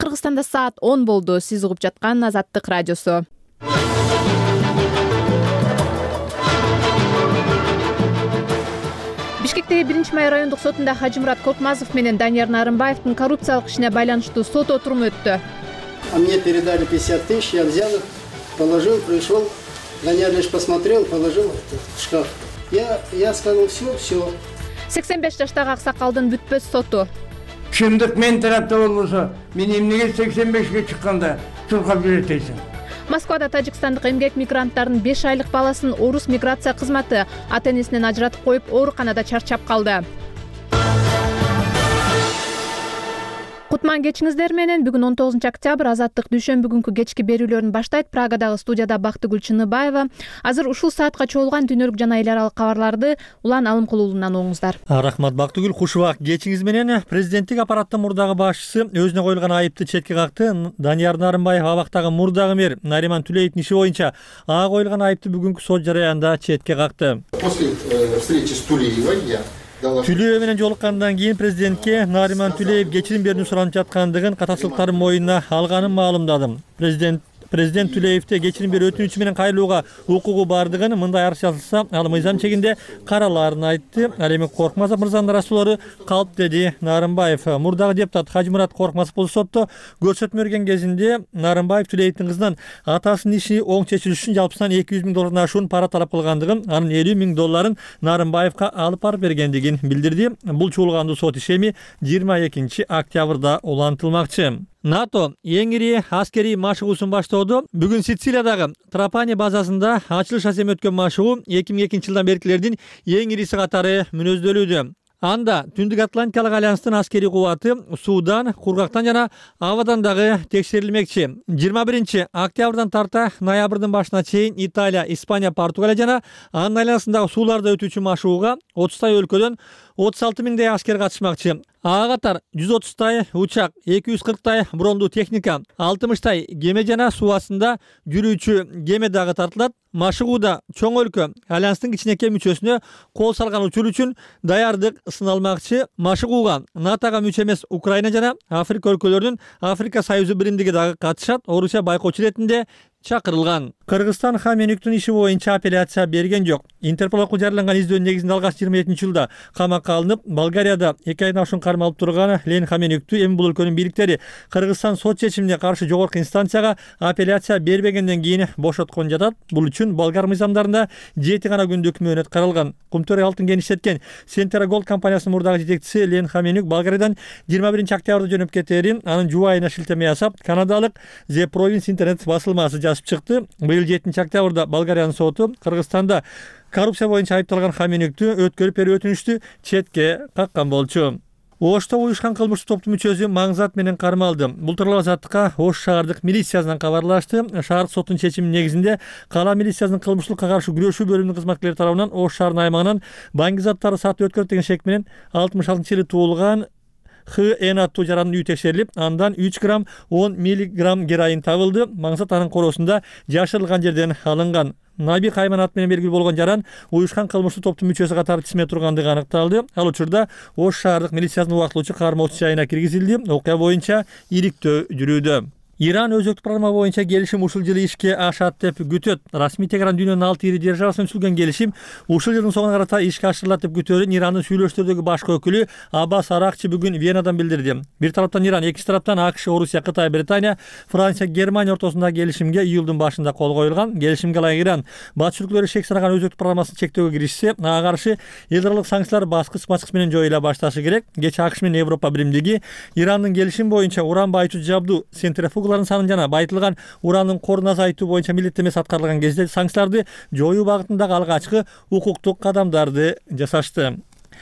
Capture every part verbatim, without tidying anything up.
Кыргызстанда саат он болду. Сиз угуп жаткан Азаттык радиосу. Бишкектеги биринчи май райондук сотунда Хажимурат Коркмазов менен Данияр Нарымбаевдин коррупциялык ишине байланыштуу сот отуруму өттү. А мне передали пятьдесят тысяч, я взял их, положил, пришел, Данияр лишь посмотрел, положил в шкаф. Я, я сказал, все, все. сексен беш жаштагы аксакалдын бүтпөс соту. Чындык мен тарапта болбосо, мен эмнеге сексен бешке чыкканда чуркап жүрөт дейсиң? Москвада тажикстандык эмгек мигранттардын беш айлык баласын орус миграция кызматы ата-энесинен ажыратып коюп, ооруканада чарчап калды. Кутман кечиңиздер менен бүгүн он тогузунчу октябрь Азаттык дүйшөмбү күнкү кечки берүүлөрүн баштайт. Прагадагы студияда Бактыгүл Чыныбаева. Азыр ушул саатка чогулган дүйнөлүк жана эл аралык кабарларды Улан Алымкулуулунан оңуңуздар. Рахмат Бактыгүл, куш убак кечиңиз менен. Президенттик аппараттын мурдагы башчысы өзүнө коюлган айыпты четке какты. Данияр Нарымбаев абактагы мурдагы мэр Нариман Тулеевдин иши боюнча ага коюлган айыпты бүгүнкү сот жараянда четке какты. После встречи с Тулеевой я Тулеев менен жолуккандан кийин президентке Нариман Тулеев кечирим берүүнү суранып жаткандыгын, катасылыктарын моюнуна алганын маалымдадым. Президент Президент Тулеевде кечирим берүү өтүнүчү менен кайрылууга укугу бардыгын, мындай арыз жазылса, ал мыйзам чегинде каралаарын айтты. Ал эми Коркмазов мырзанын арасуулары калп, деди Нарымбаев. Мурдагы депутат Хажимурат Коркмазов бул сотто көрсөтмө берген кезинде Нарымбаев Тулеевдин кызынан атасынын иши оң чечилиш үчүн жалпысынан эки жүз миң доллардан ашуун пара талап кылгандыгын, анын элүү миң долларын Нарымбаевка алып барып бергендигин билдирди. Бул чуулгандуу сот ишеми жыйырма экинчи октябрда улантылмакчы. НАТО эң ири аскерий машыгуусун баштоодо. Бүгүн Сицилиядагы Трапани базасында ачылыш асем өткөн машыгуу эки миң экинчи жылдан беркилердин эң ириси катары мүнөздөлүүдө. Анда Түндүк Атлантикалык альянстын аскерий кубаты суудан, кургактан жана абадан дагы текшерилмекчи. жыйырма биринчи октябрдан тарта ноябрдын башына чейин Италия, Испания, Португалия жана анын айланасындагы сууларда өтүүчү машыгууга отуздай өлкөдөн отуз алты миңдей аскер катышмакчы. Ага катар жүз отуздай учак, эки жүз кырктай брондуу техника, алтымыштай кеме жана суу астында жүрүүчү кеме дагы тартылат. Машыгууда чоң өлкө альянстын кичинекей мүчөсүнө кол салган учур үчүн даярдык сыналмакчы. Машыгууга натога мүчө эмес Украина жана Африка өлкөлөрүнүн Африка Союзу биримдиги дагы катышат. Орусия байкоочу иретинде чакырылган. Кыргызстан Хаменюктун иши боюнча апелляция берген жок. Интерпол окуу жарыяланган издөөнүн негизинде алгач жыйырма экинчи жылда камакка алынып, Болгарияда эки айдан ашуун кармалып турган Лен Хаменюкту эми бул өлкөнүн бийликтери Кыргызстан сот чечимине каршы жогорку инстанцияга апелляция бербегенден кийин бошоткон жатат. Бул үчүн болгар мыйзамдарында жети гана күндүк мөөнөт каралган. Кумтөр алтын кенишеткен Сентера Голд компаниясынын мурдагы жетекчиси Лен Хаменюк Болгариядан жыйырма биринчи октябрда жөнөп кетерин анын жубайына шилтеме жасап, канадалык The Province интернет басылмасы жазып чыкты. Быйыл жетинчи октябрда Болгариянын соту Кыргызстанда коррупция боюнча айыпталган Хаменюкту өткөрүп берүү өтүнүштү четке каккан болчу. Ошто уюшкан кылмыштуу топтун мүчөсү Маңзат менен кармалды. Бул тууралуу Азаттыкка Ош шаардык милициясынан кабарлашты. Шаар сотунун чечиминин негизинде кала милициясынын кылмыштуулукка каршы күрөшүү бөлүмүнүн кызматкерлери тарабынан Ош шаарынын аймагынан банк заттары сатып өткөрүп деген шек менен алтымыш алтынчы жылы туулган Х Н аттуу жарандын үйү текшерилип, андан үч грамм он миллиграмм героин табылды. Маңзат анын короосунда жашырылган жерден алынган. Наби Кайманат менен белгилүү болгон жаран уюшкан кылмыштуу топтун мүчөсү катары тизме тургандыгы аныкталды. Ал учурда Ош шаардык милициясынын убактылуучу кармоочу жайына киргизилди. Окуя боюнча ириктөө жүрүүдө. Иран өзөктүк программа боюнча келишим ушул жылы ишке ашат деп күтөт. Расмий Тегеран дүйнөнүн алты ири державасына түзүлгөн келишим ушул жылдын соңуна карата ишке ашырылат деп күтөөрүн Ирандын сүйлөштөрдөгү башкы өкүлү Аббас Аракчы бүгүн Венадан билдирди. Бир тараптан Иран, экинчи тараптан АКШ, Орусия, Кытай, Британия, Франция, Германия ортосундагы келишимге июлдун башында кол коюлган. Келишимге ылайык Иран баш өлкөлөрү шек санаган өзөктүк программасын чектөөгө киришсе, ага каршы эл аралык санкциялар баскыч-баскыч менен жоюла башташы керек. Кечээ АКШ менен Европа биримдиги Ирандын келишим боюнча уран байытуу жабдуу центрифугаларын санын жана байытылган урандын корун азайтуу боюнча милдеттемеси аткарылган кезде санкцияларды жоюу багытындагы алгачкы укуктук кадамдарды жасашты.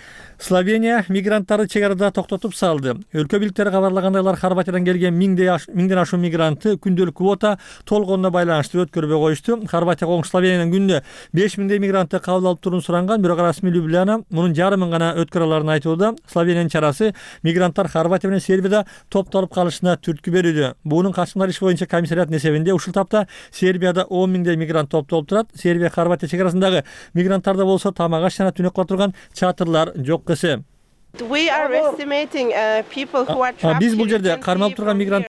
Словения мигранттарды чек арада токтотуп салды. Өлкө бийликтери кабарлагандай, алар Хорватиядан келген миңден ашуун мигрантты күндөлүк квота толгонуна байланыштуу өткөрбөй коюшту. Хорватия коңшу Словениянын күндө беш миңдей мигрантты кабыл алып туруун суранган, бирок расмий Любляна мунун жарым миң гана өткөрө аларын айтууда. Словениянын чарасы мигранттар Хорватия менен Сербияда топтолуп калышына түрткү берүүдө. Буунун качкындар иши боюнча комиссариаттын эсебинде ушул тапта Сербияда он миңдей мигрант топтолуп турат. Сербия Хорватия чек арасындагы мигранттарда болсо тамак аш жана түнөк кыла турган чатырлар жок. We are estimating uh, people who are trapped. Биз бул жерде кармалып турган мигрант